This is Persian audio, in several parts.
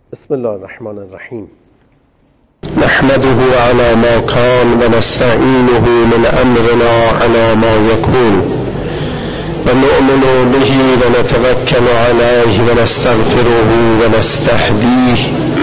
بسم الله الرحمن الرحیم. نحمده على ما كان ونستعينه من أمرنا على ما يكون ونؤمن به ونتوكل عليه ونستغفره ونستهديه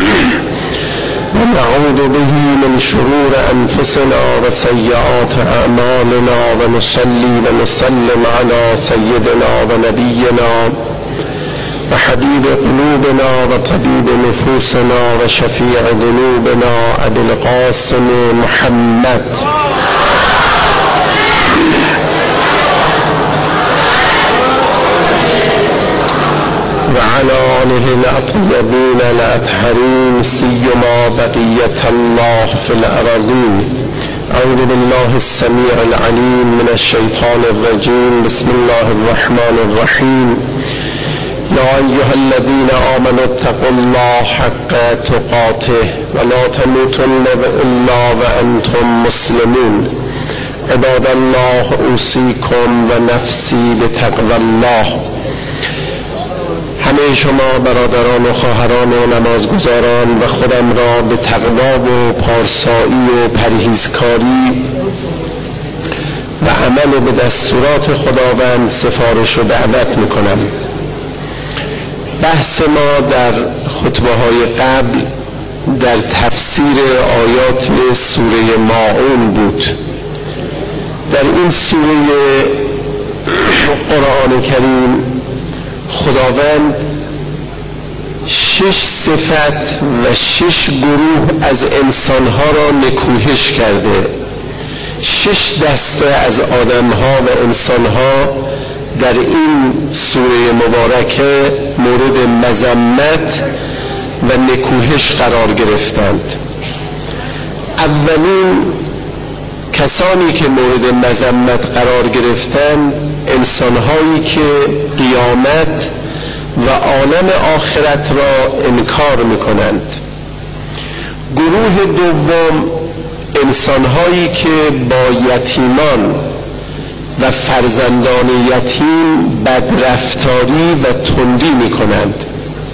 ونعوذ به من شرور أنفسنا وسيئات أعمالنا ونصلي ونسلم على سيدنا ونبينا وحبيب قلوبنا وطبيب نفوسنا وشفيع ذنوبنا أبي القاسم محمد وعلى آله الأطيبين الأطهرين سيما بقية الله في الأرضين. أعوذ بالله السميع العليم من الشيطان الرجيم. بسم الله الرحمن الرحيم. يا أيها الذين آمنوا اتقوا الله حق تقاته ولا تموتن إلا وأنتم مسلمون. عباد الله أوصيكم ونفسي بتقوى الله. همه شما برادران و خواهران و نمازگزاران و خودم را به تقوا و پارسایی و پرهیزکاری و عمل به دستورات خداوند سفارش و دعوت میکنم. بحث ما در خطبه های قبل در تفسیر آیات سوره ماعون بود. در این سوره قرآن کریم خداوند 6 صفت و 6 گروه از انسانها را نکوهش کرده. 6 دسته از آدمها و انسانها در این سوره مبارکه مورد مذمت و نکوهش قرار گرفتند. اولین کسانی که مورد مذمت قرار گرفتند انسانهایی که قیامت و عالم آخرت را انکار میکنند. گروه دوم انسانهایی که با یتیمان و فرزندان یتیم بدرفتاری و تندی میکنند.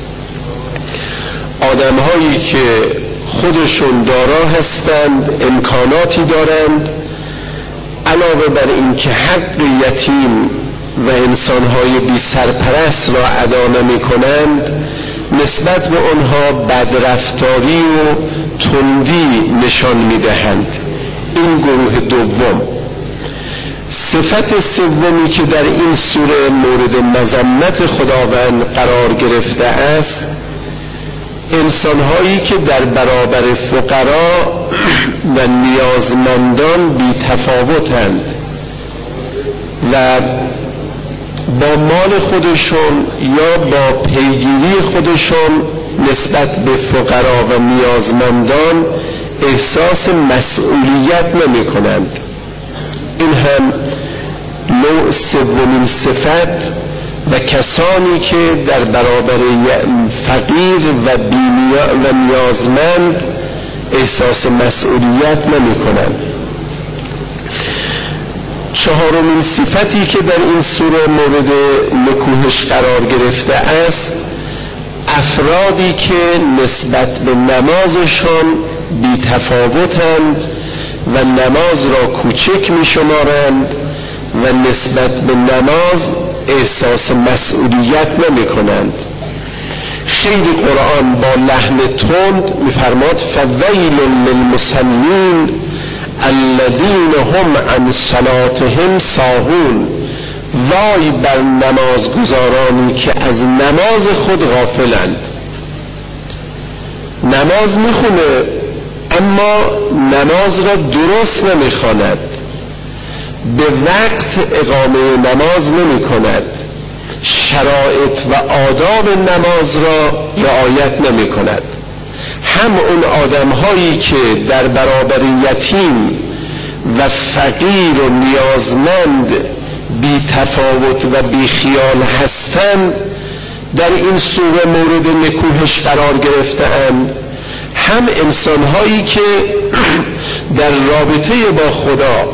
آدمهایی که خودشون دارا هستند، امکاناتی دارند، علاوه بر این که حق یتیم و انسانهای بی سرپرست را ادا نمی کنند، نسبت به آنها بدرفتاری و تندی نشان می دهند. این گروه دوم. صفت سومی که در این سوره مورد مذمت خداوند قرار گرفته است انسانهایی که در برابر فقرا و نیازمندان بی تفاوتند و با مال خودشون یا با پیگیری خودشون نسبت به فقرا و نیازمندان احساس مسئولیت نمی کنند. این هم نوع سومین صفت و کسانی که در برابر فقیر و نیازمند احساس مسئولیت نمی کنند. چهارمین صفتی که در این سوره مورد نکوهش قرار گرفته است افرادی که نسبت به نمازشان بی تفاوتند و نماز را کوچک می شمارند و نسبت به نماز احساس مسئولیت نمی کنند. خیلی قرآن با لحن تند می فرماد فویل للمصلین الذین هم عن صلاتهم ساهون. وای بر نمازگزارانی که از نماز خود غافلند. نماز می خونه اما نماز را درست نمی خواند، به وقت اقامه نماز نمی کند، شرایط و آداب نماز را رعایت نمی کند. هم اون آدم هایی که در برابر یتیم و فقیر و نیازمند بی تفاوت و بی خیال هستند در این سوره مورد نکوهش قرار گرفته‌اند، هم انسان هایی که در رابطه با خدا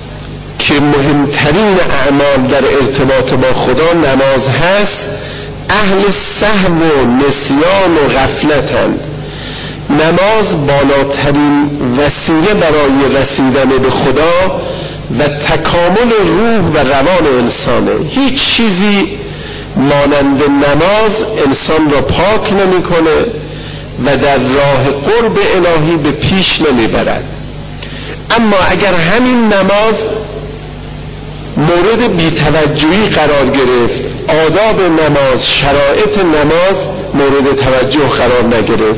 که مهمترین اعمال در ارتباط با خدا نماز هست اهل سهو و نسیان و غفلتند. نماز بالاترین وسیله برای رسیدن به خدا و تکامل روح و روان انسانه. هیچ چیزی مانند نماز انسان را پاک نمی‌کنه و در راه قرب الهی به پیش نمیبرد. اما اگر همین نماز مورد بی‌توجهی قرار گرفت، آداب نماز، شرایط نماز مورد توجه قرار نگرفت،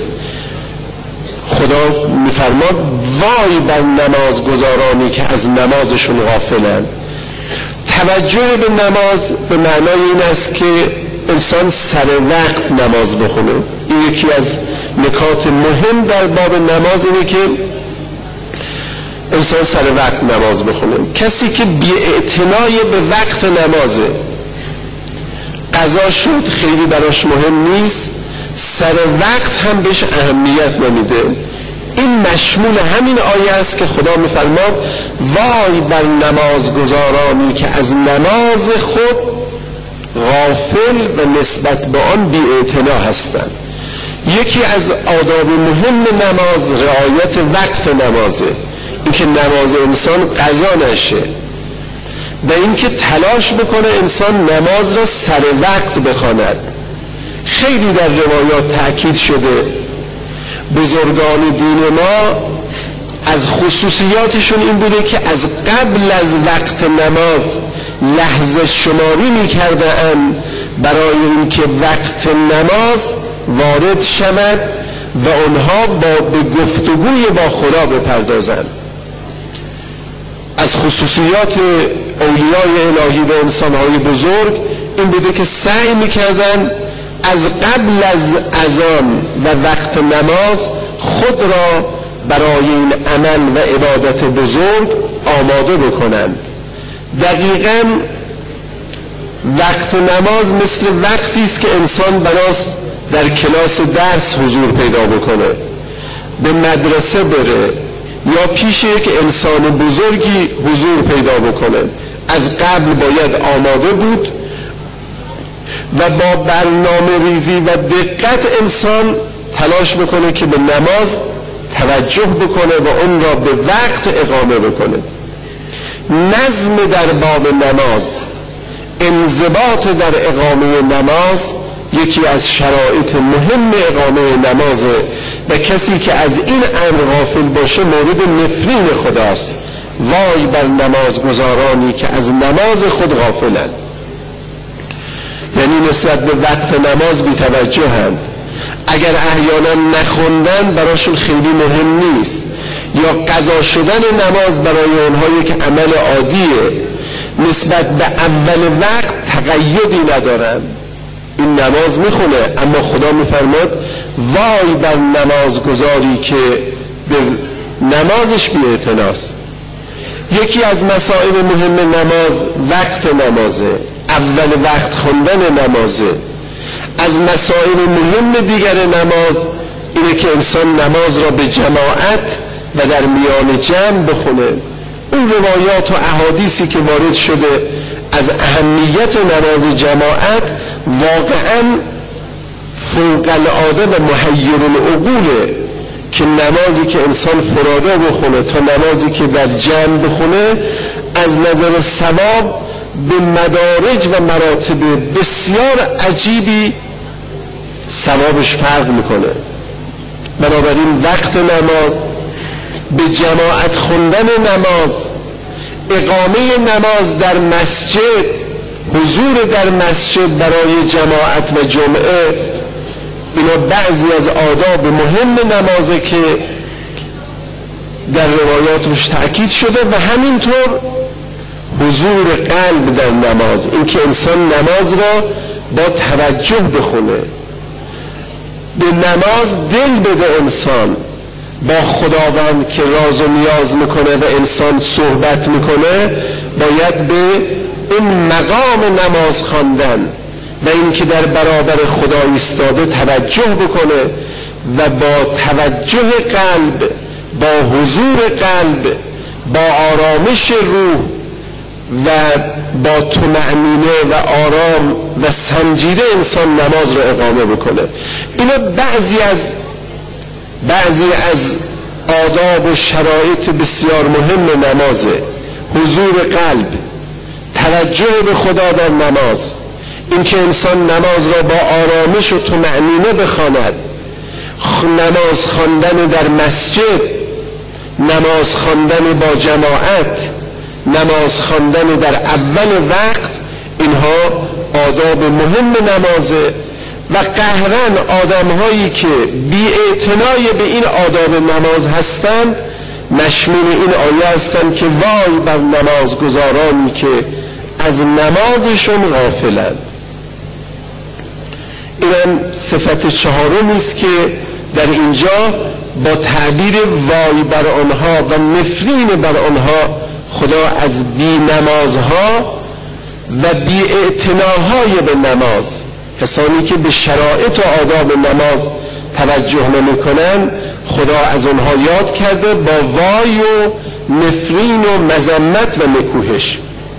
خدا میفرماد وای بر نمازگزارانی که از نمازشون غافلند. توجه به نماز به معنای این است که انسان سر وقت نماز بخونه. این یکی از نکات مهم در باب نماز اینه که انسان سر وقت نماز بخونه. کسی که بی‌اعتنای به وقت نمازه، قضا شد خیلی براش مهم نیست، سر وقت هم بهش اهمیت نمیده، این مشمول همین آیه است که خدا میفرماد وای بر نمازگزارانی که از نماز خود غافل و نسبت به آن بی‌اعتنا هستند. یکی از آداب مهم نماز رعایت وقت نمازه، اینکه نماز انسان قضا نشه و اینکه تلاش بکنه انسان نماز را سر وقت بخواند. خیلی در روایات تأکید شده بزرگان دین ما از خصوصیاتشون این بوده که از قبل از وقت نماز لحظه شماری می‌کردند برای اینکه وقت نماز وارد شود و آنها به گفتگوی با خدا بپردازند. از خصوصیات اولیای الهی و انسان‌های بزرگ این بوده که سعی می‌کردند از قبل از اذان و وقت نماز خود را برای این عمل و عبادت بزرگ آماده بکنند. دقیقاً وقت نماز مثل وقتی است که انسان بناست در کلاس درس حضور پیدا بکنه، به مدرسه بره یا پیش یک انسان بزرگی حضور پیدا بکنه. از قبل باید آماده بود و با برنامه ریزی و دقت انسان تلاش بکنه که به نماز توجه بکنه و اون را به وقت اقامه بکنه. نظم در باب نماز، انضباط در اقامه نماز یکی از شرایط مهم اقامه نمازه و کسی که از این امر غافل باشه مورد نفرین خداست. وای بر نمازگزارانی که از نماز خود غافلند، یعنی نسبت به وقت نماز بی‌توجهند. اگر احیانا نخوندن براشون خیلی مهم نیست یا قضا شدن نماز برای اونهایی که عمل عادیه نسبت به اول وقت تقیدی ندارن، این نماز میخونه اما خدا میفرماد وای بر نمازگزاری که به نمازش بی‌اعتناست. یکی از مسائل مهم نماز وقت نمازه، اول وقت خوندن نمازه. از مسائل مهم دیگر نماز اینه که انسان نماز را به جماعت و در میان جمع بخونه. اون روایات و احادیثی که وارد شده از اهمیت نماز جماعت واقعاً فوق العاده و محیر العقوله که نمازی که انسان فراده بخونه تا نمازی که در جمع بخونه از نظر ثواب به مدارج و مراتب بسیار عجیبی ثوابش فرق میکنه. بنابراین وقت نماز، به جماعت خوندن نماز، اقامه نماز در مسجد، حضور در مسجد برای جماعت و جمعه، اینا بعضی از آداب مهم نمازه که در روایات روش تأکید شده و همینطور حضور قلب در نماز، اینکه انسان نماز را با توجه بخونه، به نماز دل بده. انسان با خداوند که راز و نیاز میکنه و انسان صحبت میکنه باید به این مقام نماز خواندن و اینکه در برابر خدا ایستاده توجه بکنه و با توجه قلب، با حضور قلب، با آرامش روح و با طمأنینه و آرام و سنجیده انسان نماز رو اقامه بکنه. اینا بعضی از آداب و شرایط بسیار مهم نمازه. حضور قلب، توجه به خدا در نماز، اینکه انسان نماز را با آرامش و طمأنینه بخواند، نماز خواندن در مسجد، نماز خواندن با جماعت، نماز خواندن در اول وقت، اینها آداب مهم نمازه. و قهرن آدم‌هایی که بی‌اعتنای به این آداب نماز هستند مشمول این آیه هستند که وای بر نمازگزارانی که از نمازشون غافلند. این صفت چهارمی است که در اینجا با تعبیر وای بر آنها و نفرین بر آنها خدا از بی نمازها و بی اعتناهای به نماز، کسانی که به شرایط و آداب نماز توجه نمی کنند، خدا از آنها یاد کرده با وای و نفرین و مذمت و نکوهش.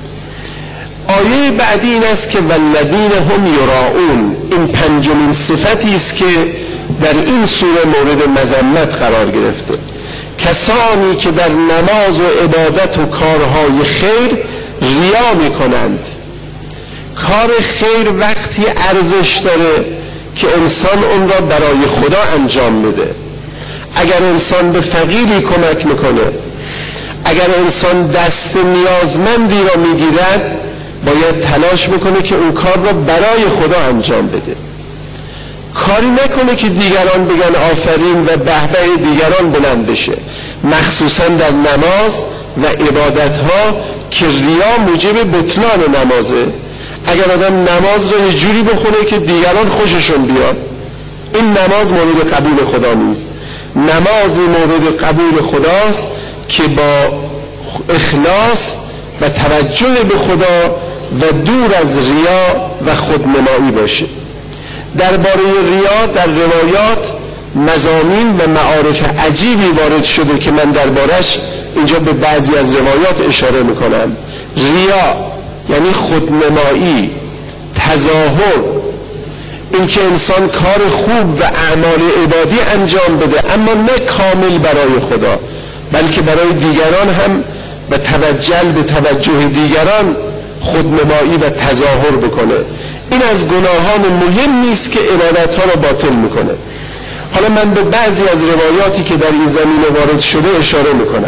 آیه بعدی این است که والذین هم یراؤون. این پنجمین صفتی است که در این سوره مورد مذمت قرار گرفته. کسانی که در نماز و عبادت و کارهای خیر ریا می کنند. کار خیر وقتی ارزش داره که انسان اون را برای خدا انجام بده. اگر انسان به فقیری کمک میکنه، اگر انسان دست نیازمندی را میگیرد، باید تلاش میکنه که اون کار را برای خدا انجام بده. کاری نکنه که دیگران بگن آفرین و بهبه دیگران بلند بشه، مخصوصا در نماز و عبادت ها که ریا موجب بطلان نمازه. اگر آدم نماز را یه جوری بخونه که دیگران خوششون بیاد، این نماز مورد قبول خدا نیست. نماز مورد قبول خداست که با اخلاص و توجه به خدا و دور از ریا و خودنمایی باشه. درباره ریا در روایات مضامین و معارف عجیبی وارد شده که من دربارش اینجا به بعضی از روایات اشاره میکنم. ریا یعنی خودنمایی، تظاهر، اینکه انسان کار خوب و اعمال عبادی انجام بده اما نه کامل برای خدا، بلکه برای دیگران هم و به توجه دیگران خودنمایی و تظاهر بکنه. این از گناهان مهم نیست که عبادتها را باطل میکنه. حالا من به بعضی از روایاتی که در این زمینه وارد شده اشاره میکنم.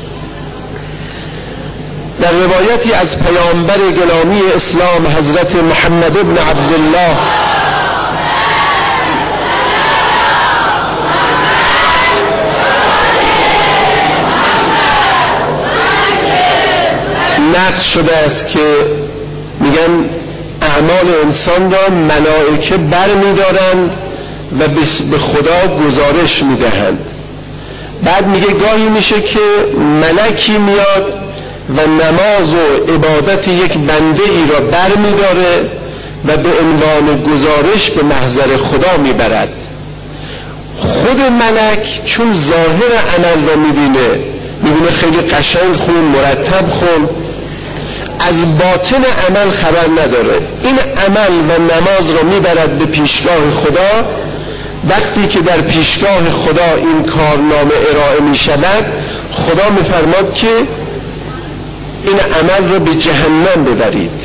در روایتی از پیامبر گرامی اسلام حضرت محمد ابن عبدالله نقل شده است که میگن اعمال انسان را ملائکه بر می‌دارند و به خدا گزارش میدهند. بعد میگه گاهی میشه که ملکی میاد و نماز و عبادت یک بنده ای را بر می‌داره و به عنوان گزارش به محضر خدا میبرد. خود ملک چون ظاهر عمل را میبینه خیلی قشنگ خون، مرتب خون، از باطن عمل خبر نداره. این عمل و نماز را میبرد به پیشگاه خدا. وقتی که در پیشگاه خدا این کارنامه ارائه میشود، خدا میفرماد که این عمل را به جهنم ببرید.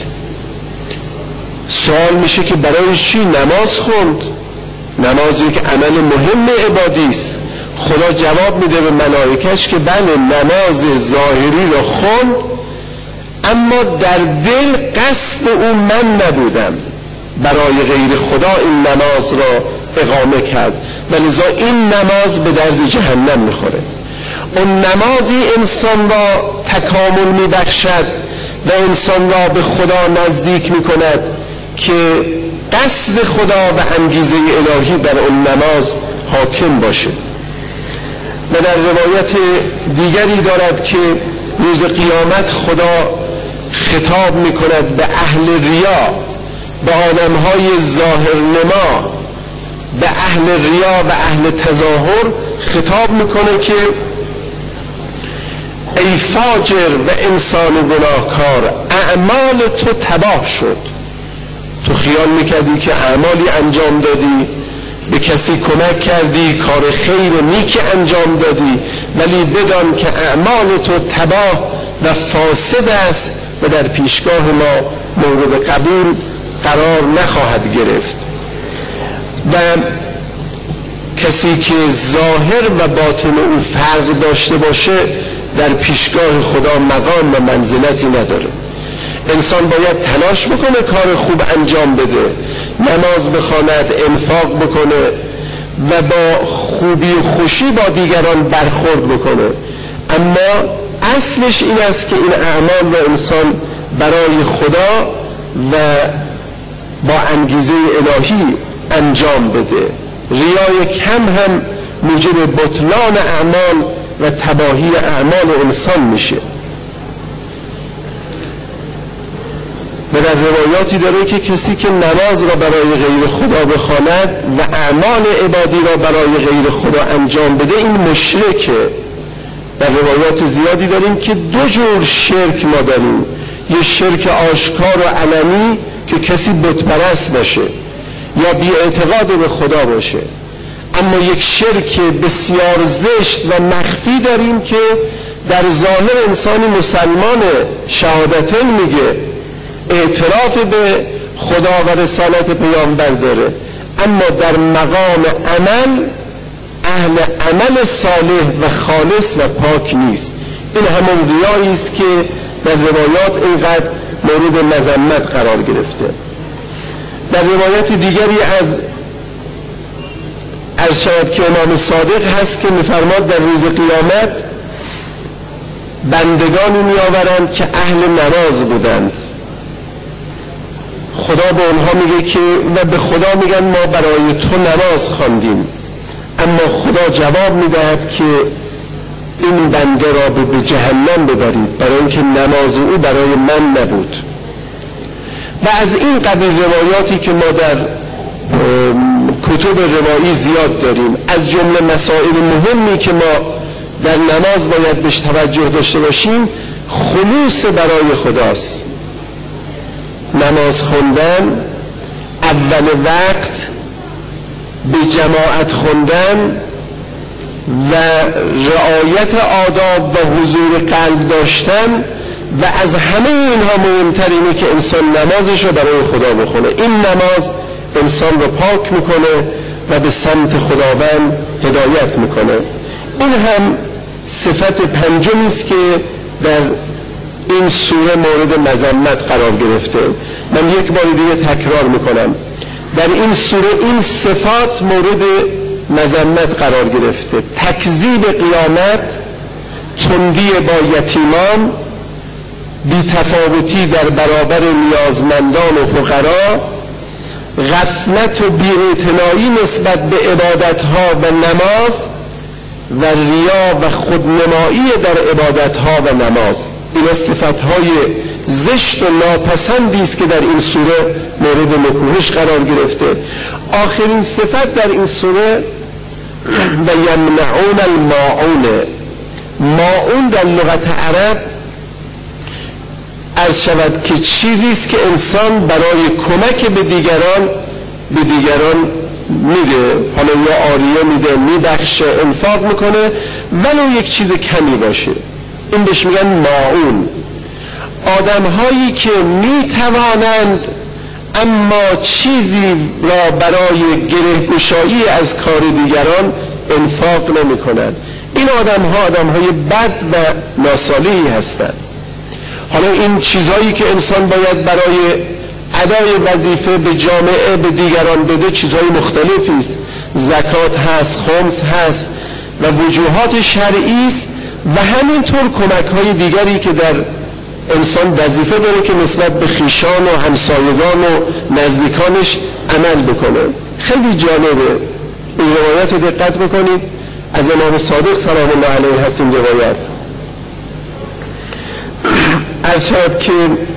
سوال میشه که برای چی نماز خوند؟ نماز یک عمل مهم عبادی است. خدا جواب میده به ملائکش که بله، نماز ظاهری را خوند اما در دل قصد او من نبودم، برای غیر خدا این نماز را اقامه کرد و لذا این نماز به درد جهنم میخوره. اون نمازی انسان را تکامل میبخشد و انسان را به خدا نزدیک میکند که قصد خدا و انگیزه الهی در اون نماز حاکم باشه. و در روایت دیگری دارد که روز قیامت خدا خطاب میکند به اهل ریا، به آدمهای ظاهرنما، به اهل ریا و اهل تظاهر خطاب میکنه که ای فاجر و انسان گناهکار، اعمال تو تباه شد. تو خیال میکردی که اعمالی انجام دادی، به کسی کمک کردی، کار خیر و نیکی انجام دادی، ولی بدان که اعمال تو تباه و فاسد است و در پیشگاه ما مورد قبول قرار نخواهد گرفت. و کسی که ظاهر و باطن او فرق داشته باشه در پیشگاه خدا مقام و منزلتی نداره. انسان باید تلاش بکنه کار خوب انجام بده، نماز بخواند، انفاق بکنه و با خوبی و خوشی با دیگران برخورد بکنه، اما اصلش این است که این اعمال رو انسان برای خدا و با انگیزه الهی انجام بده. ریای کم هم موجب بطلان اعمال و تباهی اعمال انسان میشه. و در روایاتی داره که کسی که نماز را برای غیر خدا بخواند و اعمال عبادی را برای غیر خدا انجام بده، این مشرکه. در روایات زیادی داریم که دو جور شرک ما داریم، یه شرک آشکار و علنی که کسی بت پرست باشه یا بی اعتقاد به خدا باشه، اما یک شرک بسیار زشت و مخفی داریم که در ظاهر انسانی مسلمان شهادتین میگه، اعتراف به خدا و رسالت پیامبر داره، اما در مقام عمل اهل عمل صالح و خالص و پاک نیست. این همون ریایی است که در روایات اینقدر مورد مذمت قرار گرفته. در روایت دیگری از شاید که امام صادق هست که میفرماد در روز قیامت بندگانی میآورند که اهل نماز بودند، خدا به اونها میگه که و به خدا میگن ما برای تو نماز خواندیم، اما خدا جواب میدهد که این بنده را به جهنم ببرید برای اینکه نماز او برای من نبود. و از این قبیل روایاتی که ما در کتب روایی زیاد داریم. از جمله مسائل مهمی که ما در نماز باید بهش توجه داشته باشیم خلوص برای خداست. نماز خوندن، اول وقت به جماعت خوندن و رعایت آداب و حضور قلب داشتن و از همه اینها مهمتر اینه که انسان نمازش رو برای خدا بخونه. این نماز انسان رو پاک میکنه و به سمت خداوند هدایت میکنه. این هم صفت پنجمی است که در این سوره مورد مذمت قرار گرفته. من یک بار دیگه تکرار میکنم، در این سوره این صفات مورد مذمت قرار گرفته: تکذیب قیامت، تندی با یتیمان، بی‌تفاوتی در برابر نیازمندان و فقرا، غفلت و بی‌اعتنایی نسبت به عبادتها و نماز و ریا و خودنمایی در عبادتها و نماز. این صفتهای زشت و ناپسندی است که در این سوره مورد نکوهش قرار گرفته. آخرین صفت در این سوره و یمنعون الماعون. ماعون در لغت عرب عرض شود که چیزی است که انسان برای کمک به دیگران میده، حالا یا عاریه میده، میبخشه، انفاق میکنه، ولو یک چیز کمی باشه، این بهش میگن ماعون. آدم هایی که میتوانند اما چیزی را برای گره‌گشایی از کار دیگران انفاق نمی کنند، این آدم های بد و ناصالحی هستند. حالا این چیزهایی که انسان باید برای ادای وظیفه به جامعه به دیگران بده چیزهای مختلفی است، زکات هست، خمس هست و وجوهات شرعی است و همینطور کمک‌های دیگری که در انسان وظیفه داره که نسبت به خویشان و همسایگان و نزدیکانش عمل بکنه. خیلی جالبه این روایت رو دقت بکنید، از امام صادق سلام الله علیه هست این روایت. از شاید که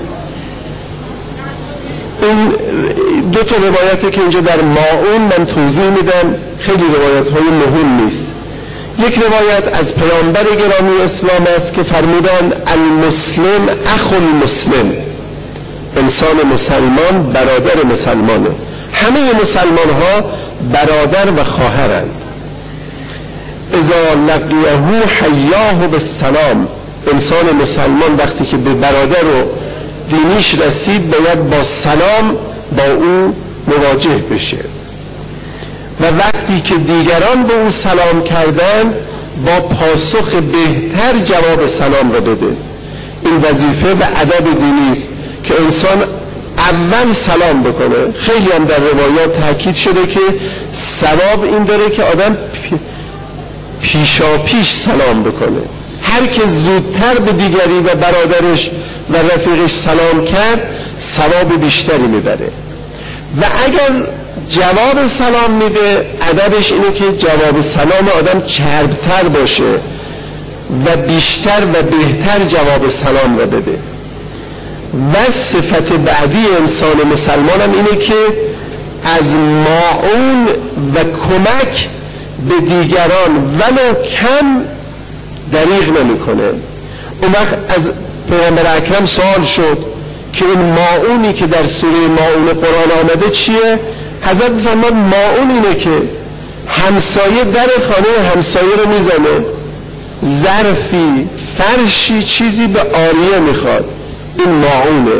این دو تا روایتی که اینجا در ماعون من توضیح میدم خیلی روایت های مهم نیست. یک روایت از پیامبر گرامی اسلام است که فرمودند المسلم اخو المسلم، انسان مسلمان برادر مسلمانه، همه مسلمان ها برادر و خواهرند. اذا لقیه حیاه بالسلام، انسان مسلمان وقتی که به برادر و دینیش رسید باید با سلام با او مواجه بشه و وقتی که دیگران به او سلام کردن با پاسخ بهتر جواب سلام را بده. این وظیفه و ادب دینی است که انسان اول سلام بکنه. خیلی هم در روایات تاکید شده که ثواب این داره که آدم پیشا پیش سلام بکنه. هر که زودتر به دیگری و برادرش و رفیقش سلام کرد ثواب بیشتری میبره و اگر جواب سلام میده ادبش اینه که جواب سلام آدم چربتر باشه و بیشتر و بهتر جواب سلام را بده. و صفت بعدی انسان مسلمان هم اینه که از معون و کمک به دیگران ولو کم دریغ نمی کنه. اون وقت از پیغمبر اکرم سوال شد که این معونی که در سوره ماعون قرآن آمده چیه؟ حضرت فرمود ماعون اینه که همسایه در خانه همسایه رو میزنه، ظرفی فرشی چیزی به عاریه میخواد، این ماعونه.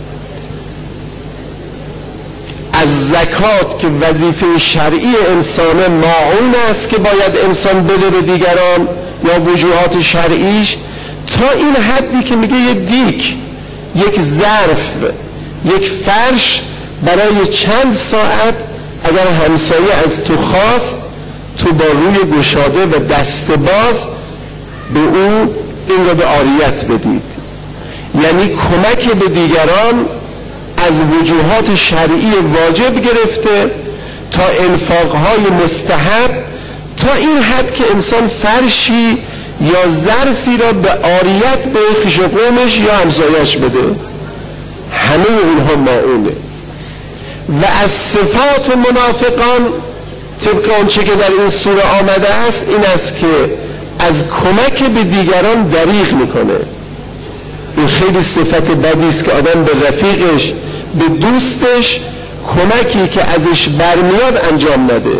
از زکات که وظیفه شرعی انسانه ماعون است که باید انسان بده به دیگران یا وجوهات شرعیش، تا این حدی که میگه یه دیک، یک ظرف، یک فرش برای چند ساعت اگر همسایه از تو خواست تو با روی گشاده و دست باز به او این رو به عاریت بدید. یعنی کمک به دیگران از وجوهات شرعی واجب گرفته تا انفاقهای مستحب، تا این حد که انسان فرشی یا ظرفی را به عاریت به خویش و قومش یا همسایه‌اش بده. همه اینها معونه. و از صفات منافقان طبق آنچه که در این سوره آمده است این است که از کمک به دیگران دریغ میکنه. این خیلی صفت بدی است که آدم به رفیقش، به دوستش کمکی که ازش برمیاد انجام نده.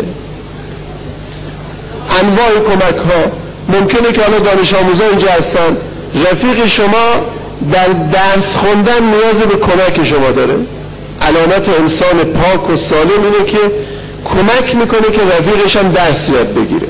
انواع کمک ها ممکنه که حالا دانش آموزا اینجا هستن، رفیق شما در درس خوندن نیاز به کمک شما داره. علامت انسان پاک و سالم اینه که کمک میکنه که رفیقش هم درس یاد بگیره.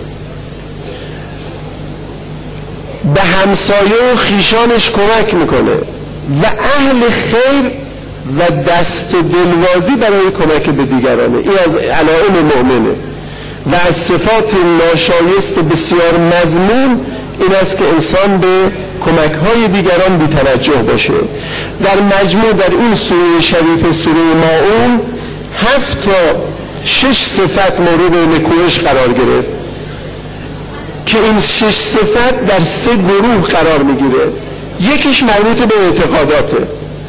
به همسایه و خیشانش کمک میکنه و اهل خیر و دست و دلوازی برای کمک به دیگرانه. این از علائم مؤمنه. و از صفات ناشایست و بسیار مذموم این است که انسان به کمک‌های دیگران بی‌توجه باشه. در مجموع در این سوره شریف سوره ماعون 7 تا 6 صفت مورد نکوهش قرار گرفت که این 6 صفت در 3 گروه قرار میگیره. یکیش مربوط به اعتقاداته،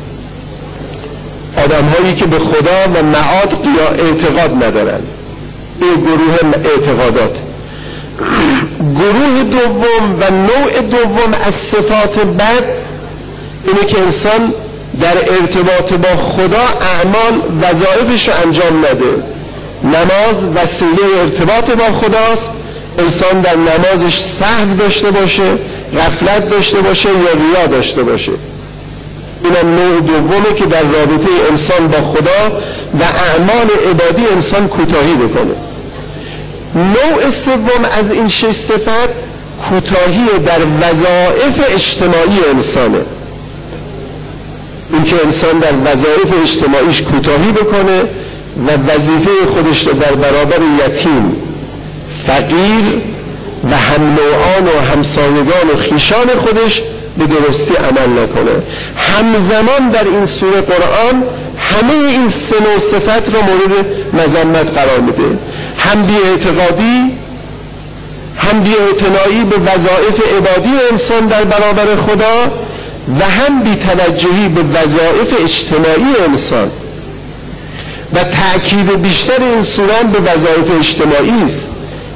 آدم‌هایی که به خدا و معاد اعتقاد ندارن، این گروه اعتقادات. گروه دوم و نوع دوم از صفات بد اینه که انسان در ارتباط با خدا اعمال وظایفش رو انجام نده. نماز وسیله ارتباط با خداست، انسان در نمازش سهو داشته باشه، غفلت داشته باشه یا ریا داشته باشه. اینم نوع دومه که در رابطه انسان با خدا و اعمال عبادی انسان کوتاهی بکنه. نوع سوم از این 6 صفت کوتاهی در وظایف اجتماعی انسانه. این که انسان در وظایف اجتماعیش کوتاهی بکنه و وظیفه خودش رو در برابر یتیم، فقیر و هم نوعان و همسایگان و خیشان خودش به درستی عمل نکنه. همزمان در این سوره قرآن همه این 3 نوع صفت رو مورد مذمت قرار میده. هم بی‌اعتقادی، هم بی‌اعتنایی به وظایف عبادی انسان در برابر خدا و هم بی‌توجهی به وظایف اجتماعی انسان. و تأکید بیشتر این سوره به وظایف اجتماعی است.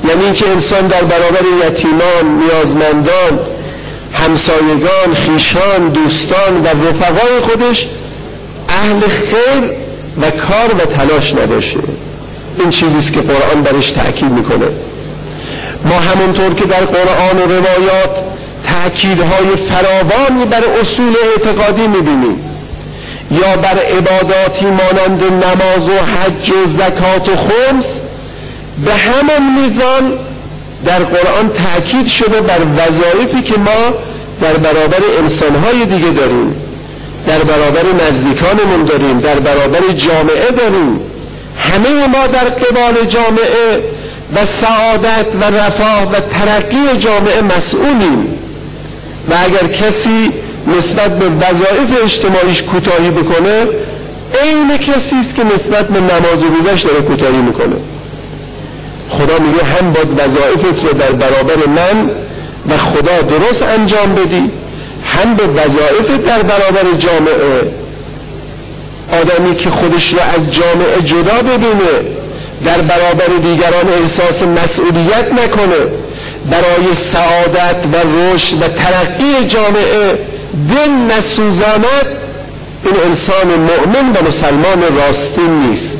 یعنی که انسان در برابر یتیمان، نیازمندان، همسایگان، خویشان، دوستان و رفقای خودش اهل خیر و کار و تلاش نباشه. این چیزیست که قرآن برش تأکید میکنه. ما همونطور که در قرآن و روایات تأکیدهای فراوانی بر اصول اعتقادی میبینیم یا بر عباداتی مانند نماز و حج و زکات و خمس، به همان میزان در قرآن تأکید شده بر وظایفی که ما در برابر انسانهای دیگه داریم، در برابر نزدیکانمون داریم، در برابر جامعه داریم. همه ما در قبال جامعه و سعادت و رفاه و ترقی جامعه مسئولیم و اگر کسی نسبت به وظایف اجتماعیش کوتاهی بکنه، عین کسی است که نسبت به نماز و روزش داره کوتاهی میکنه. خدا میگه هم باید وظایفت رو در برابر من و خدا درست انجام بدی، هم به وظایفت در برابر جامعه. آدمی که خودش رو از جامعه جدا ببینه، در برابر دیگران احساس مسئولیت نکنه، برای سعادت و رشد و ترقی جامعه دل نسوزاند، این انسان مؤمن و مسلمان راستین نیست.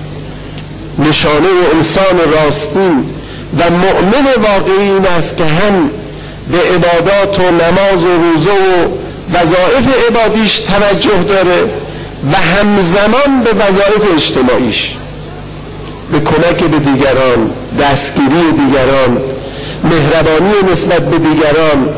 نشانه انسان راستین و مؤمن واقعی این است که هم به عبادات و نماز و روزه و وظایف عبادیش توجه داره و همزمان به وظایف اجتماعیش، به کمک به دیگران، دستگیری دیگران، مهربانی نسبت به دیگران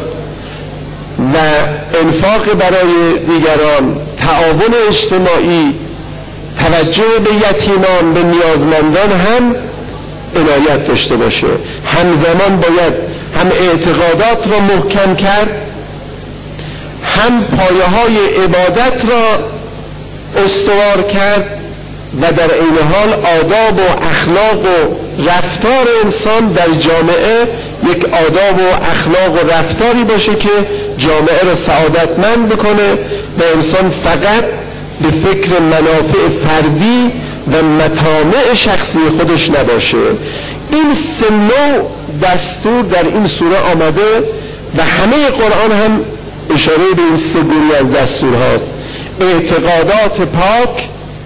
و انفاق برای دیگران، تعاون اجتماعی، توجه به یتیمان، به نیازمندان هم عنایت داشته باشه. همزمان باید هم اعتقادات را محکم کرد، هم پایه های عبادت را استوار کرد و در عین حال آداب و اخلاق و رفتار انسان در جامعه یک آداب و اخلاق و رفتاری باشه که جامعه را سعادتمند بکنه و انسان فقط به فکر منافع فردی و مطامع شخصی خودش نباشه. این سه نوع دستور در این سوره آمده و همه قرآن هم اشاره به این سه گروه از دستور هاست: اعتقادات پاک،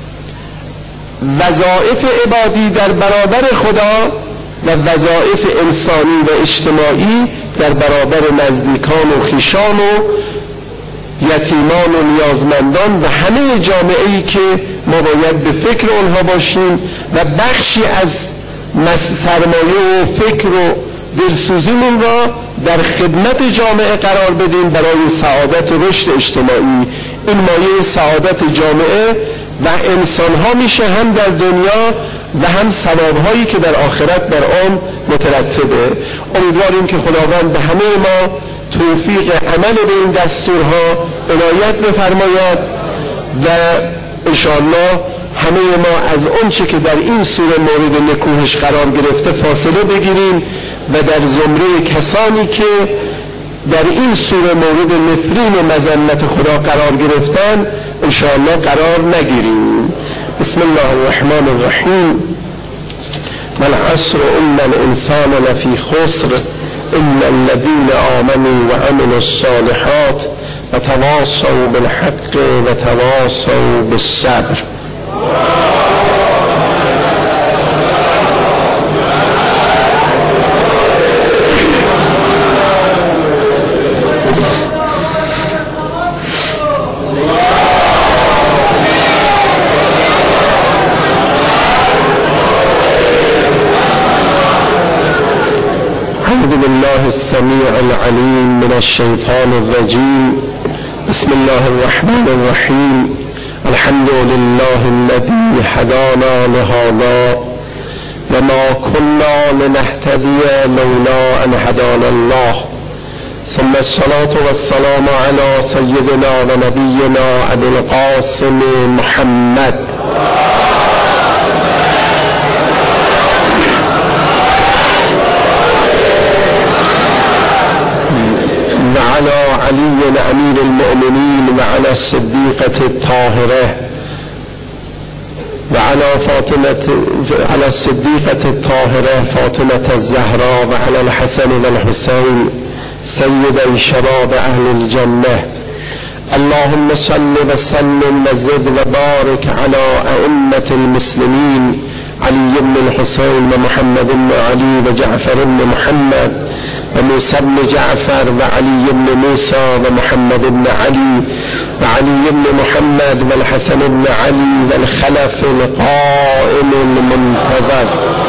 وظایف عبادی در برابر خدا و وظایف انسانی و اجتماعی در برابر نزدیکان و خویشان و یتیمان و نیازمندان و همه جامعه‌ای که ما باید به فکر آنها باشیم و بخشی از سرمایه و فکر و دلسوزیمون را در خدمت جامعه قرار بدیم برای سعادت و رشد اجتماعی. این مایه سعادت جامعه و انسانها میشه هم در دنیا و هم ثوابهایی که در آخرت بر آن مترتبه. امیدواریم که خداوند به همه ما توفیق عمل به این دستورها عنایت بفرماید و انشاءالله همه ما از آنچه که در این سوره مورد نکوهش قرار گرفته فاصله بگیریم و در زمره کسانی که در این سوره مورد نفرین و مذمت خدا قرار گرفتن انشاءالله قرار نگیریم. بسم الله الرحمن الرحیم. والعصر ان الانسان لفی خسر الا الذين آمنوا وعملوا الصالحات وتواصوا بالحق وتواصوا بالصبر. بالله السميع العليم من الشيطان الرجيم. بسم الله الرحمن الرحيم. الحمد لله الذي هدانا لهذا وما كنا لنهتدي لولا أن هدانا الله ثم الصلاة والسلام على سيدنا ونبينا أبي القاسم محمد وعلى علي أمير المؤمنين وعلى الصديقة الطاهرة على الصديقة الطاهرة فاطمة الزهراء وعلى الحسن والحسين سيدي شباب أهل الجنة. اللهم صل وسلم وزد وبارك على أئمة المسلمين علي بن الحسين ومحمد بن علي وجعفر بن محمد وموسى بن جعفر وعلي بن موسى ومحمد بن علي وعلي بن محمد والحسن بن علي والخلف القائم المنتظر.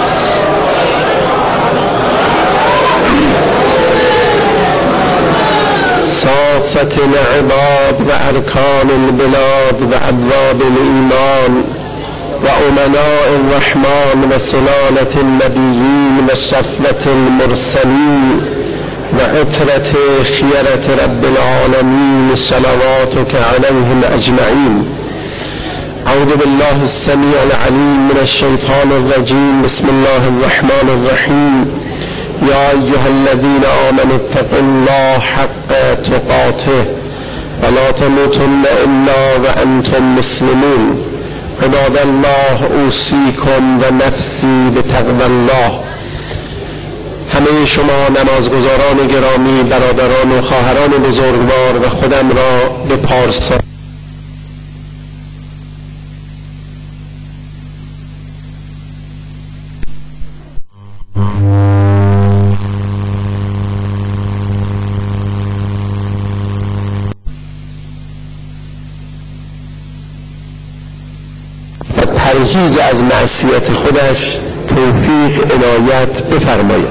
ساسة العباد وأركان البلاد وأبواب الإيمان وأمناء الرحمن وسلالة النبيين وصفوة المرسلين وعترة خيرة رب العالمين صلواتك عليهم أجمعين. أعوذ بالله السميع العليم من الشيطان الرجيم. بسم الله الرحمن الرحيم. يا أيها الذين آمنوا اتقوا الله حق تقاته ولا تموتن إلا وأنتم مسلمون. عباد الله اوصیکم و نفسی بتقوی الله. همه شما نمازگزاران گرامی، برادران و خواهران بزرگوار و خودم را به پارسا پرهیز از معصیت خودش توفیق عنایت بفرماید.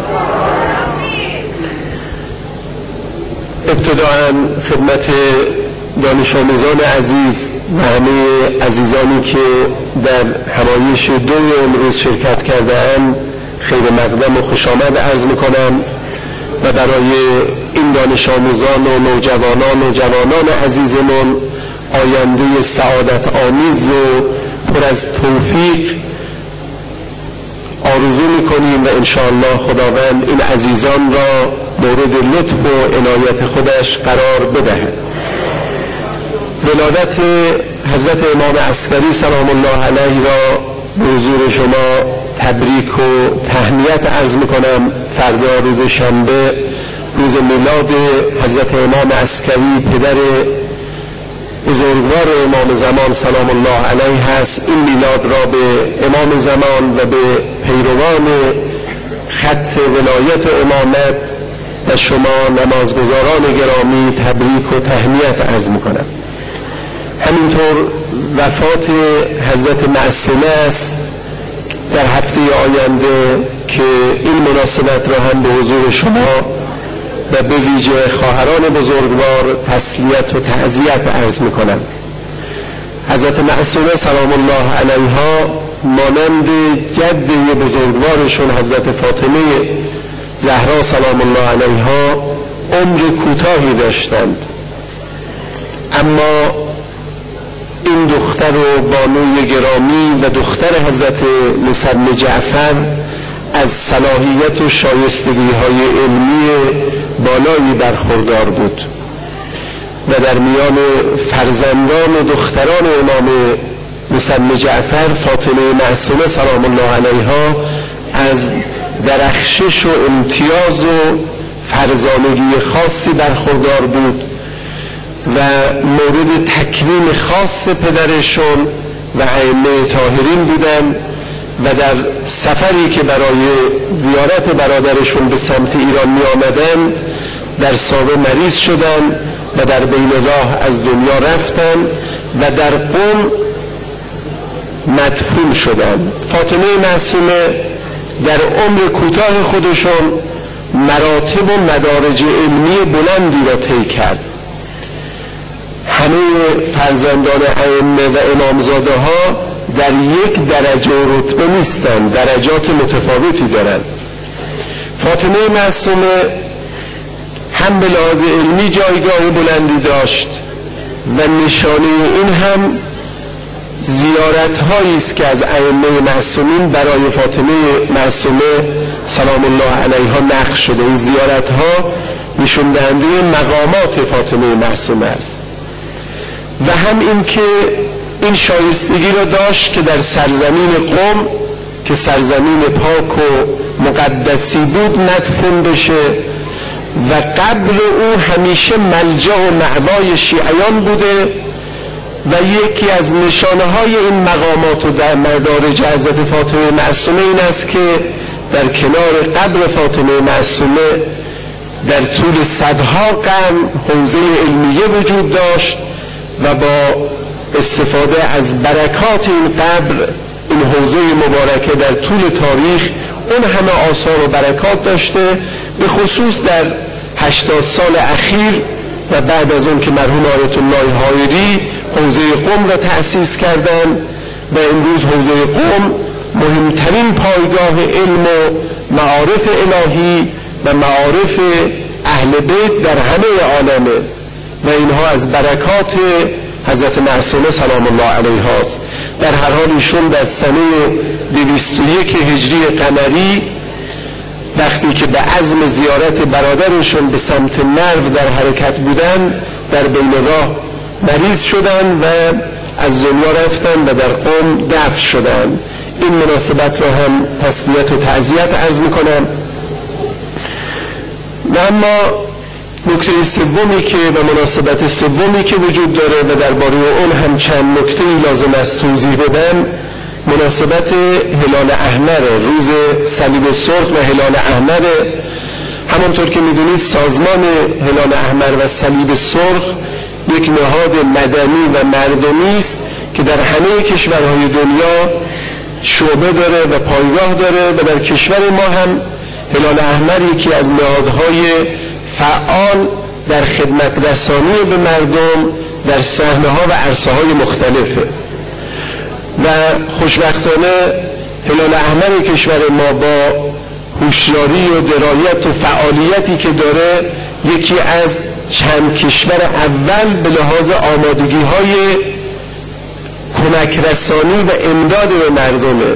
ابتداءً خدمت دانش آموزان عزیز و همه عزیزانی که در همایش دوی امروز شرکت کرده‌اند خیر مقدم و خوش آمد عرض می‌کنم و برای این دانش آموزان و نوجوانان و جوانان عزیزمون آینده سعادت آمیز و پر از توفیق آرزو میکنیم و انشاءالله خداوند این عزیزان را مورد لطف و عنایت خودش قرار بدهد. ولادت حضرت امام عسکری سلام الله علیه را به حضور شما تبریک و تهنیت عرض میکنم. فردا روز شنبه روز میلاد حضرت امام عسکری پدر بزرگوار امام زمان سلام الله علیه هست. این میلاد را به امام زمان و به پیروان خط ولایت امامت و شما نمازگزاران گرامی تبریک و تهنیت عرض میکنم. همینطور وفات حضرت معصومه است در هفته آینده که این مناسبت را هم به حضور شما و به ویژه خواهران بزرگوار تسلیت و تعزیت عرض میکنم. حضرت معصومه سلام الله علیها مانند جده بزرگوارشون حضرت فاطمه زهرا سلام الله علیها عمر کوتاهی داشتند، اما این دختر و بانوی گرامی و دختر حضرت موسی بن جعفر از صلاحیت و شایستگی های علمی بالایی برخوردار بود و در میان فرزندان و دختران امام موسی بن جعفر فاطمه معصومه سلام الله علیها از درخشش و امتیاز و فرزانگی خاصی برخوردار بود و مورد تکریم خاص پدرشون و ائمه طاهرین بودند و در سفری که برای زیارت برادرشون به سمت ایران می آمدن در ساوه مریض شدن و در بین راه از دنیا رفتن و در قم مدفون شدن. فاطمه معصومه در عمر کوتاه خودشون مراتب و مدارج علمی بلندی را طی کرد. همه فرزندان ائمه و امامزاده ها در یک درجه و رتبه نیستند، درجات متفاوتی دارند. فاطمه معصومه هم به لحاظ علمی جایگاه بلندی داشت و نشانه این هم زیارت هایی است که از ائمه معصومین برای فاطمه معصومه سلام الله علیها نقش شده. این زیارت ها نشون دهنده مقامات فاطمه معصومه است و هم این که این شایستگی را داشت که در سرزمین قم که سرزمین پاک و مقدسی بود مدفون بشه و قبر او همیشه ملجأ و مأوای شیعیان بوده و یکی از نشانه های این مقامات و در مدارج حضرت فاطمه معصومه این است که در کنار قبر فاطمه معصومه در طول صدها قرن حوزه علمیه وجود داشت و با استفاده از برکات این قبر این حوزه مبارکه در طول تاریخ اون همه آثار و برکات داشته، به خصوص در 80 سال اخیر و بعد از اون که مرحوم آیت الله حایری حوزه قم را تأسیس کردند و امروز حوزه قم مهمترین پایگاه علم و معارف الهی و معارف اهل بیت در همه عالمه و اینها از برکات حضرت معصومه سلام الله علیها است. در هر حال ایشون در سنه 201 هجری قمری وقتی که به عزم زیارت برادرشون به سمت مرو در حرکت بودن در بین راه مریض شدن و از دنیا رفتن و در قم دفن شدن. این مناسبت را هم تسلیت و تعزیت عرض میکنم. و اما نکته سومی که و مناسبت سومی که وجود داره و درباره اون هم چند نکته لازم است توضیح بدم، مناسبت هلال احمر، روز صلیب سرخ و هلال احمر. همانطور که میدونید سازمان هلال احمر و صلیب سرخ یک نهاد مدنی و مردمی است که در همه کشورهای دنیا شعبه داره و پایگاه داره و در کشور ما هم هلال احمر یکی از نهادهای فعال در خدمت رسانی به مردم در صحنه‌ها و عرصه‌های مختلفه و خوشبختانه هلال احمر کشور ما با هوشیاری و درایت و فعالیتی که داره یکی از چند کشور اول به لحاظ آمادگی‌های کمک رسانی و امداد به مردمه،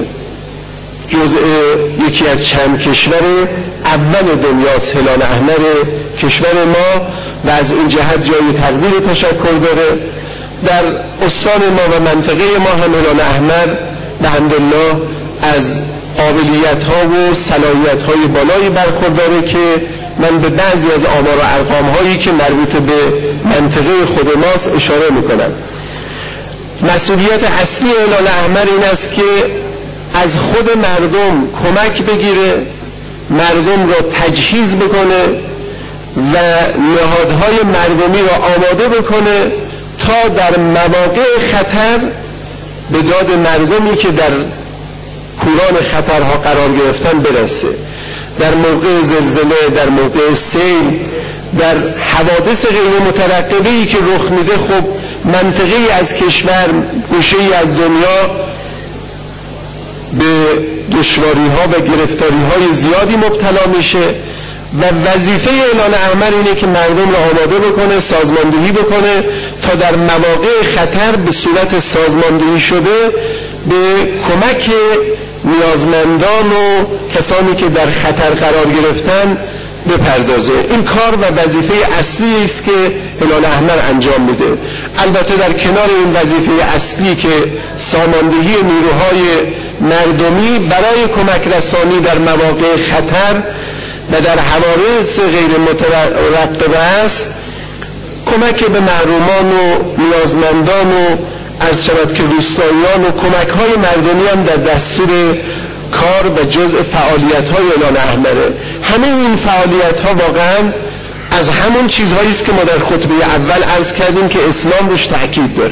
یکی از چند کشور اول دنیاست هلال احمر کشور ما و از این جهت جای تقدیر تشکر داره. در استان ما و منطقه ما هم هلال احمر الحمدلله از قابلیت ها و صلاحیت های بالایی برخورداره که من به بعضی از آمار و ارقام هایی که مربوط به منطقه خود ماست اشاره میکنم. مسئولیت اصلی هلال احمر این است که از خود مردم کمک بگیره، مردم را تجهیز بکنه و نهادهای مردمی را آماده بکنه تا در مواقع خطر به داد مردمی که در کوران خطرها قرار گرفتن برسه. در موقع زلزله، در موقع سیل، در حوادث غیر مترقبه‌ای که رخ میده، خب منطقه‌ای از کشور، گوشه‌ای از دنیا به دشواری‌ها و گرفتاری‌های زیادی مبتلا میشه و وظیفه هلال احمر اینه که مردم را آماده بکنه، سازماندهی بکنه تا در مواقع خطر به صورت سازماندهی شده به کمک نیازمندان و کسانی که در خطر قرار گرفتن بپردازه. این کار و وظیفه اصلی است که هلال احمر انجام میده. البته در کنار این وظیفه اصلی که ساماندهی نیروهای مردمی برای کمک رسانی در مواقع خطر و در حوادث غیر مترقبه است، کمک به محرومان و نیازمندان و عرض شود که روستاییان و کمک های مردمی هم در دستور کار و جزء فعالیت های هلال احمره. همه این فعالیت ها واقعا از همون چیزهایی است که ما در خطبه اول عرض کردیم که اسلام روش تأکید داره.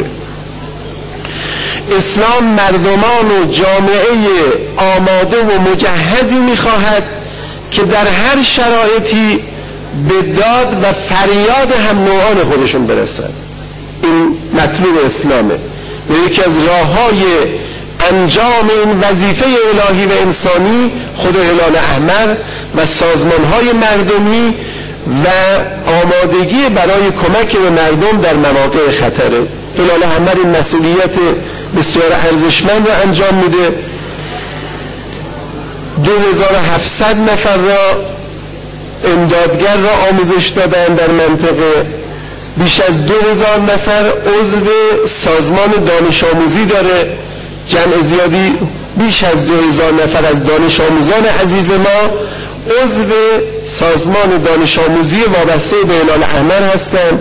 اسلام مردمان و جامعه آماده و مجهزی میخواهد که در هر شرایطی به داد و فریاد هم نوعان خودشون برسن. این مطلوب اسلامه و یکی از راه‌های انجام این وظیفه الهی و انسانی خود هلال احمر و سازمان‌های مردمی و آمادگی برای کمک به مردم در مواقع خطره. هلال احمر این مسئولیت بسیار ارزشمند را انجام میده. 2700 نفر را امدادگر را آموزش دادن در منطقه بیش از 2000 نفر عضو سازمان دانش آموزی داره. جمع زیادی، بیش از 2000 نفر از دانش آموزان عزیز ما عضو سازمان دانش آموزی وابسته به هلال احمر هستند.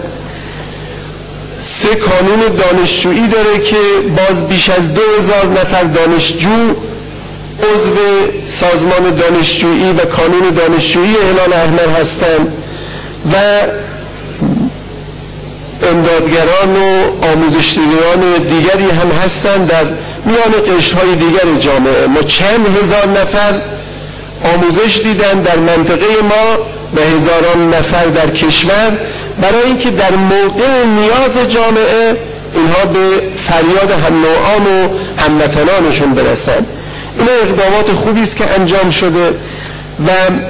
3 کانون دانشجویی داره که باز بیش از 2000 نفر دانشجو عضو سازمان دانشجویی و کانون دانشجویی هلال احمر هستند و امدادگران و آموزش‌دیدگان دیگری هم هستند در میان قشرهای دیگر جامعه. ما چند هزار نفر آموزش دیدن در منطقه ما و هزاران نفر در کشور برای اینکه در موقع نیاز جامعه اینها به فریاد هم نوعان و هموطنانشون برسن. این اقدامات خوبی است که انجام شده و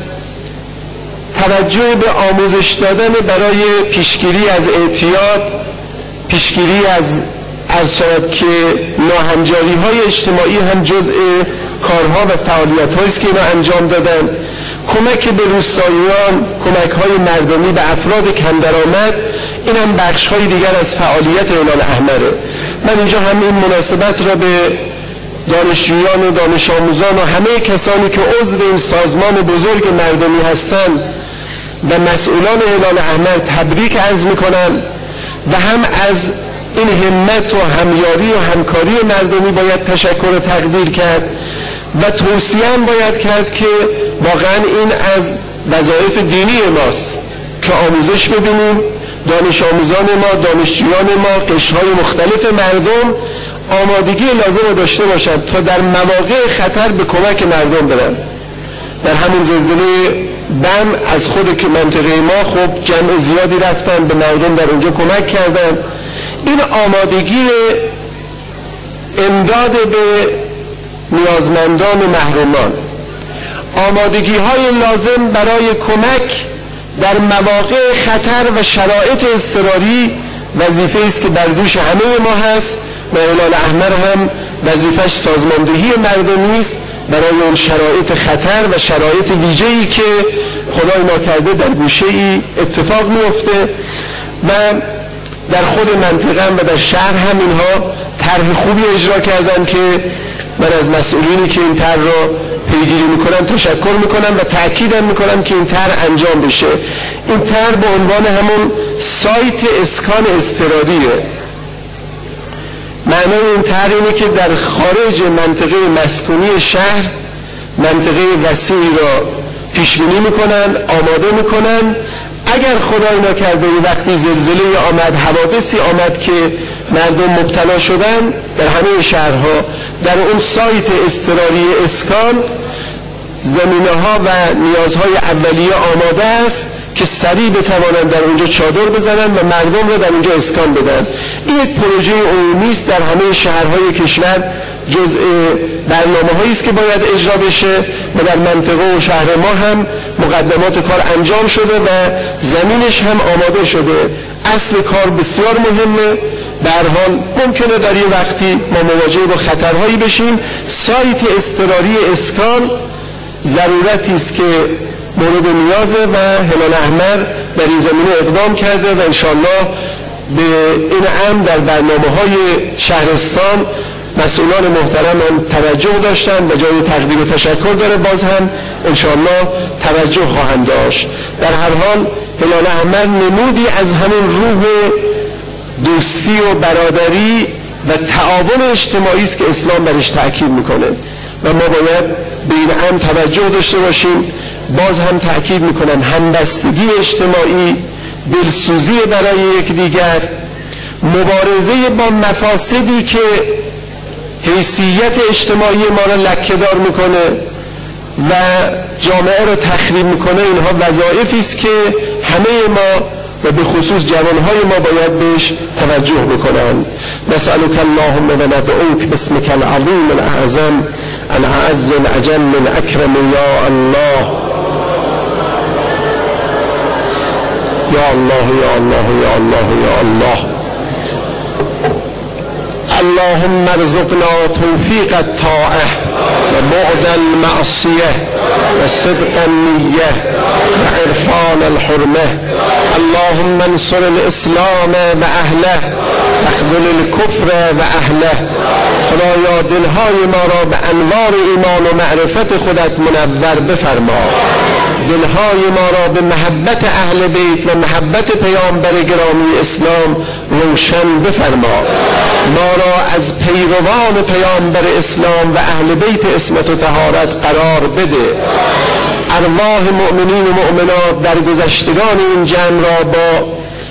توجه به آموزش دادن برای پیشگیری از اعتیاد، پیشگیری از عرض شود که ناهنجاری های اجتماعی هم جزء کارها و فعالیت هایی است که اینا انجام دادن. کمک به روستاییان، کمک های مردمی به افراد کم درآمد، این هم بخش های دیگر از فعالیت هلال احمره. من اینجا هم این مناسبت را به دانشجویان و دانش آموزان و همه کسانی که عضو این سازمان بزرگ مردمی هستند و مسئولان هلال احمر تبریک عرض میکنم و هم از این همت و همیاری و همکاری مردمی باید تشکر و تقدیر کرد و توصیه هم باید کرد که واقعا این از وظایف دینی ماست که آموزش ببینیم. دانش آموزان ما، دانشجویان ما، قشرهای مختلف مردم آمادگی لازم رو داشته باشند تا در مواقع خطر به کمک مردم برن. در همون زلزله بم از خود که منطقه ما خب جمع زیادی رفتن به مردم در اونجا کمک کردن. این آمادگی امداد به نیازمندان و محرومان، آمادگی های لازم برای کمک در مواقع خطر و شرایط اضطراری وظیفه است که بر دوش همه ما هست و هلال احمر هم وظیفش سازماندهی مردمی است برای اون شرایط خطر و شرایط ویژه‌ای که خدای ناکرده در گوشه‌ای اتفاق میفته و در خود منطقه و در شهر هم اینها طرح خوبی اجرا کردن که من از مسئولینی که این طرح را پیگیری میکنن تشکر میکنم و تأکیدم میکنم که این طرح انجام بشه. این طرح به عنوان همون سایت اسکان اضطراریه. معنای این طرح اینه که در خارج منطقه مسکونی شهر منطقه وسیعی را پیش بینی میکنن، آماده میکنن. اگر خدای نکرده وقتی زلزله آمد، حوادثی آمد که مردم مبتلا شدن در همه شهرها، در اون سایت اضطراری اسکان زمینه ها و نیازهای اولیه آماده است که سریع بتوانند در اونجا چادر بزنن و مردم را در اونجا اسکان بدن. این یک پروژه عمومی است در همه شهرهای کشور، جزء برنامه‌هایی است که باید اجرا بشه و در منطقه و شهر ما هم مقدمات کار انجام شده و زمینش هم آماده شده. اصل کار بسیار مهمه. به هر حال ممکنه در یه وقتی ما مواجه با خطرهایی بشیم. سایت اضطراری اسکان ضرورتی است که مورد نیازه و هلال احمر در این زمینه اقدام کرده و انشاءالله به این امر در برنامه‌های شهرستان مسئولان محترم هم توجه داشتن و جای تقدیر و تشکر داره. باز هم انشاءالله توجه خواهند داشت. در هر حال هلال احمر نمودی از همون روح دوستی و برادری و تعاون اجتماعی است که اسلام برش تأکید میکنه و ما باید به این امر توجه داشته باشیم. باز هم تأکید میکنم همبستگی اجتماعی، دلسوزی برای یکدیگر، مبارزه با مفاسدی که حیثیت اجتماعی ما را لکه‌دار میکنه و جامعه را تخریب میکنه، اینها وظایفی است که همه ما و به خصوص جوانهای ما باید بهش توجه بکنن. نسألك اللهم و ندعوک باسمك العظیم الاعظم الأعز الأجل الأكرم یا الله یا الله یا الله یا الله یا الله. اللهم ارزقنا توفیق الطاعه و بعد المعصیه و صدق النیه و عرف عرفان الحرمه. اللهم انصر الاسلام و اهله واخذل الکفر و اهله. خدایا دلهای ما را به انوار ایمان و معرفت خودت منور بفرما، دلهای ما را به محبت اهل بیت و محبت پیامبر گرامی اسلام روشن بفرما. ما را از پیروان پیامبر اسلام و اهل بیت عصمت و طهارت قرار بده. ارواح مؤمنین و مؤمنات در گذشتگان این جمع را با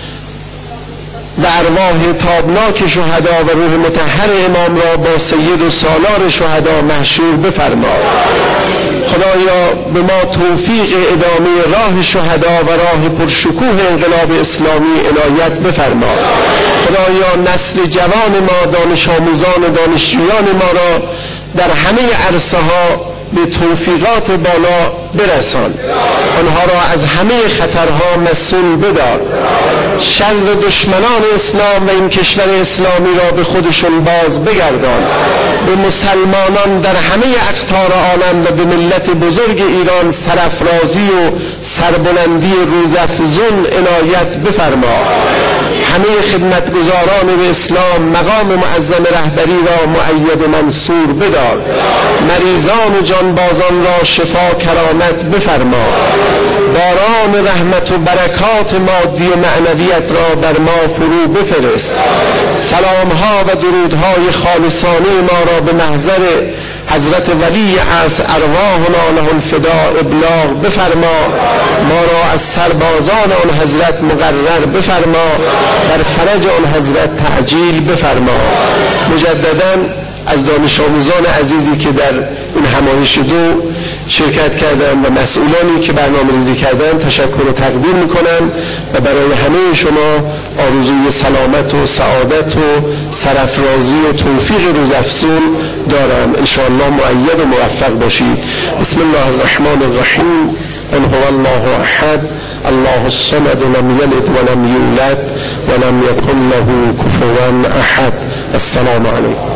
و ارواح تابناک شهدا و روح مطهر امام را با سید و سالار شهدا محشور بفرما. خدایا به ما توفیق ادامه راه شهدا و راه پرشکوه انقلاب اسلامی عنایت بفرما. خدایا نسل جوان ما، دانش آموزان و دانشجویان ما را در همه عرصه ها به توفیقات بالا برسان، آنها را از همه خطرها مسئول بدار. شر دشمنان اسلام و این کشور اسلامی را به خودشون باز بگردان. به مسلمانان در همه اقطار عالم و به ملت بزرگ ایران سرافرازی و سربلندی روزافزون عنایت بفرما. همه خدمتگزاران به اسلام مقام معظم رهبری را مؤید و منصور بدار. مریضان و جانبازان را شفا کرامت بفرما. باران رحمت و برکات مادی و معنویت را بر ما فرو بفرست. سلامها و درودهای خالصانه ما را به محضر حضرت ولی عصر ارواحنا له الفداء ابلاغ بفرما. ما را از سربازان آن حضرت مقرر بفرما. در فرج آن حضرت تعجیل بفرما. مجددا از دانش آموزان عزیزی که در این همایش دو شرکت کردن و مسئولانی که برنامه ریزی کردن تشکر و تقدیر میکنم و برای همه شما آرزوی سلامت و سعادت و سرافرازی و توفیق روزافزون دارم. انشاءالله مؤید و موفق باشید. بسم الله الرحمن الرحیم. قل هو الله احد الله الصمد لم یلد ولم یولد ولم یکن له کفوا احد. السلام علیکم.